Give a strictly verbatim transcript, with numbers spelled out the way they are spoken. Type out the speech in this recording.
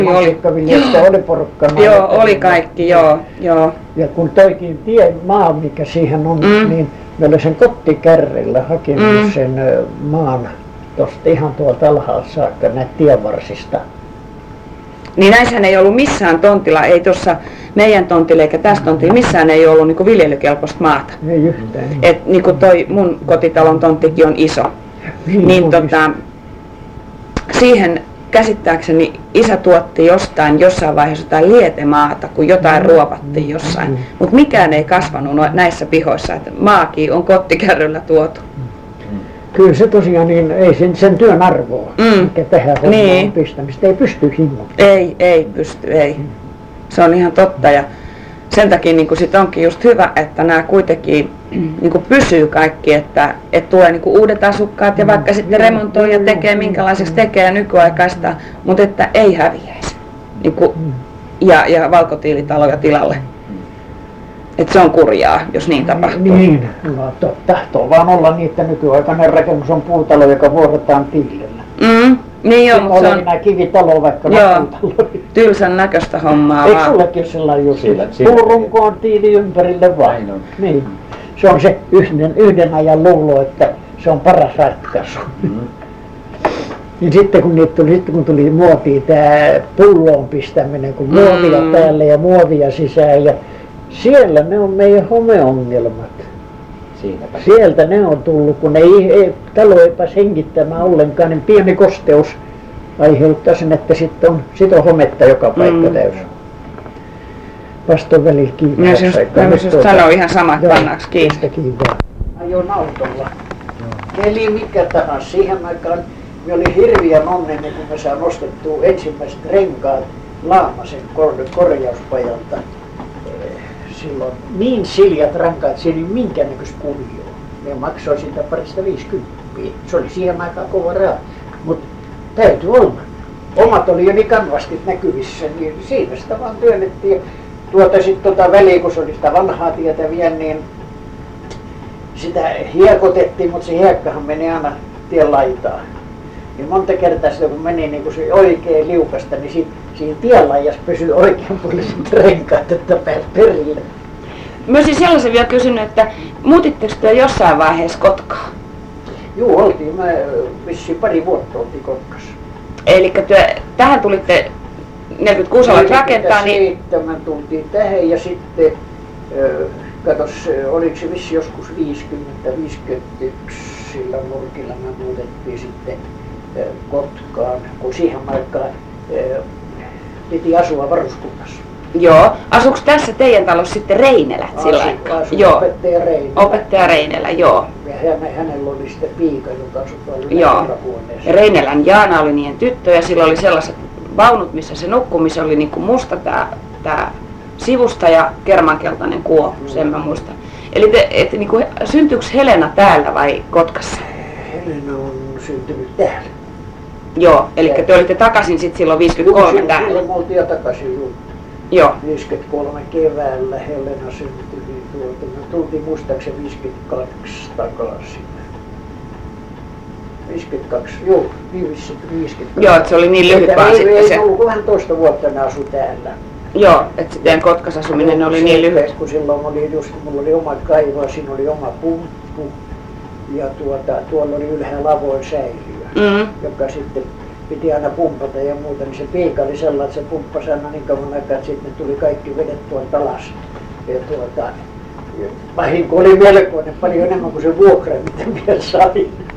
Mansikkaviljasta oli porukka. Joo, oli kaikki, joo, joo. Ja kun toikin tie, maa, mikä siihen on, mm. niin me olin sen kottikärrillä hakenut mm. sen maan tuosta ihan tuolta alhaalta saakka näitä tienvarsista. Niin näissähän ei ollut missään tontilla, ei tuossa meidän tontilla eikä tässä tontilla, missään ei ollut niinku viljelykelpoista maata. Ei yhtään. Et niinku toi mun kotitalon tonttikin on iso. Niin, niin tota, siihen käsittääkseni isä tuotti jostain jossain vaiheessa jotain lietemaata, kun jotain ruopattiin jossain. Mutta mikään ei kasvanut näissä pihoissa, että maakin on kottikärryllä tuotu. Kyllä se tosiaan, niin ei sen, sen työn arvoa, mm. mikä tähän hommaan niin. on pistämistä, ei pysty hinnoittamaan. Ei, ei pysty, ei. Mm. Se on ihan totta ja sen takia niin sit onkin just hyvä, että nämä kuitenkin niin pysyy kaikki, että, että tulee niin uudet asukkaat ja vaikka mm. sitten remontoi ja tekee minkälaiseksi tekee ja nykyaikaista, mutta että ei häviäisi niin kuin, mm. ja, ja valkotiilitaloja tilalle. Et se on kurjaa, jos niin tapahtuu. Niin, no, to, tahtoo vaan olla niin, että nykyaikainen rakennus on puutalo, joka vuodetaan tiilillä. Mm, niin joo, mutta se on enää kivitalo, vaikka joo, tylsän näköistä hommaa. Eikö sullekin sellainen juttu? Puurunko on tiili ympärille vain. Niin. Se on se yhden, yhden ajan luulo, että se on paras ratkaisu. Mm. Niin sitten kun, niitä tuli, sitten kun tuli muotiin tämä pulloon pistäminen, kun muovia mm. päälle ja muovia sisään ja siellä ne on meidän homeongelmat. Siinäpä. Sieltä ne on tullut, kun ei, ei talo ei pääse hengittämään ollenkaan, niin pieni kosteus aiheuttaa sen, että sitten on, sit on hometta joka paikka mm. täysin. Vaston välillä kiinni. Myös just, just sanoo ihan sama, että pannaanko kiinni. kiinni. Ajoin autolla. Eli mikä tahansa. Siihen aikaan me oli hirviän onnellinen, kun me saan ostettua ensimmäiset renkaat Laamasen korjauspajalta. Silloin niin siljat rankaat, siinä ei minkäännäköistä kuvioa. Ne maksoi siitä parista viisikymppiä. Se oli siihen aikaan kova raha. Mutta täytyy olla. Omat oli jo niin kanvastit näkyvissä, niin siinä sitä vaan työnnettiin. Tuota sitten tota väliin, kun se oli sitä vanhaa tietä vielä, niin sitä hiekotettiin, mutta se hiekkahan meni aina tien laitaan. Niin monta kertaa sitä, kun meni niin kun se oikein liukasta, niin siinä, siinä tienlaijassa pysyi oikeanpuoliset renkaat, että pääsi perille. Mä olisin sellaisen vielä kysynyt, että muutitteko te jossain vaiheessa Kotkaa? Joo, oltiin. Mä vissiin pari vuotta oltiin Kotkassa. Elikkä te, tähän tulitte neljäkymmentäkuusi alat rakentaa, niin... neljäkymmentäseitsemän tultiin tähän ja sitten, katos, oliko se vissiin joskus viisikymmentä viisikymmentäyksi sillä nurkilla me muutettiin sitten Kotkaan, kun siihen aikaan piti asua varuskunnassa. Joo. Asuuko tässä teidän talossa sitten Reinelät sillä aikaa? Asu, joo. Opettaja Reinelä. Opettaja Reinelä, joo. Ja hänellä oli sitten piika, joka asui tuolla ylähuoneessa. Reinelän Jaana oli niiden tyttö ja sillä oli sellaiset vaunut, missä se nukkui, missä oli niinku musta tää, tää sivusta ja kermankeltainen kuopu, mm. sen mä muistan. Eli te, et, niinku, syntyykö Helena täällä vai Kotkassa? Helena on syntynyt täällä. Joo, eli te olitte takaisin sitten silloin viisikymmentäkolme Juh, täällä. Silloin me oltiin jo takaisin jo. Joo. viisikymmentäkolme keväällä Helena syntyi tuolta. Me tultiin muistaakseni viisikymmentäkaksi takaisin. viisikymmentäkaksi, joo, viisikymmentäkaksi. Joo, se oli niin lyhyt vaan sitten ei, se. Ei ollut vähän toista vuotta ne asu täällä. Joo, että sitten Kotkassa asuminen no, oli niin lyhyt. Kun silloin oli just, mulla oli oma kaivo, siinä oli oma pumppu ja tuota, tuolla oli ylhäällä avoin säiliö, mm-hmm. joka sitten piti aina pumpata ja muuta, niin se piika oli sellainen, että se pumppasi aina niin kauan aikaa, että sitten tuli kaikki vedet tuolta alas. Ja tuota, vahinko oli melkoinen, paljon enemmän kuin se vuokra, mitä minä sain.